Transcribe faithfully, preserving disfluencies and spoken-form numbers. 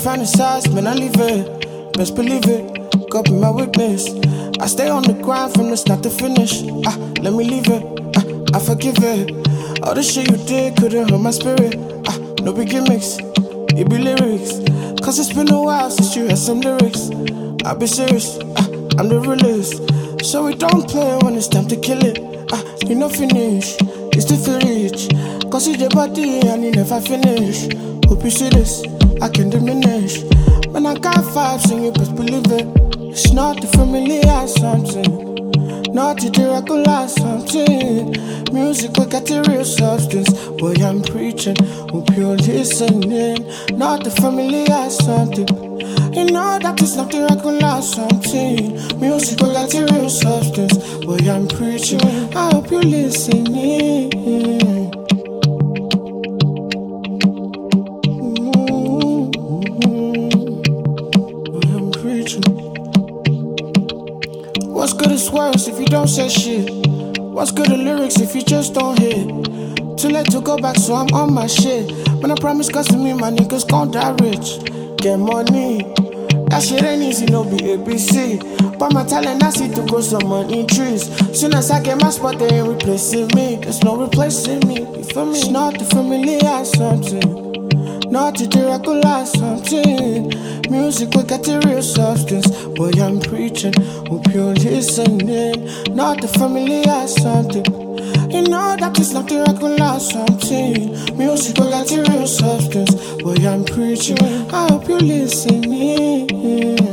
fantasize, man, I leave it. Best believe it, God be my witness. I stay on the grind from the start to finish. Ah, let me leave it, ah, I forgive it. All the shit you did couldn't hurt my spirit. Ah, no big gimmicks, it be lyrics. Cause it's been a while since you had some lyrics. I'll be serious, ah, I'm the realest. So we don't play when it's time to kill it. Ah, you know finish, it's the reach. Cause it's the body and you never finish. Hope you see this, I can diminish. When I got vibes and you best believe it. It's not the familiar something, not the regular something. Music will get the real substance. Boy, I'm preaching, hope you're listening. Not the familiar something, you know that it's not the regular something. Music will get the real substance. Boy, I'm preaching, I hope you're listening. What's good as words if you don't say shit? What's good at lyrics if you just don't hit? Too late to go back, so I'm on my shit. When I promise cause to me, my niggas gon' die rich. Get money, that shit ain't easy, no be A B C. But my talent, I see to grow some money trees. Soon as I get my spot, they ain't replacing me. There's no replacing me, you feel me? It's not the familiar something, not the regular something. Music will get the real substance. Boy, I'm preaching, hope you're listening. Not the familiar something, you know that it's not the regular something. Music will get the real substance. Boy, I'm preaching, I hope you're listening.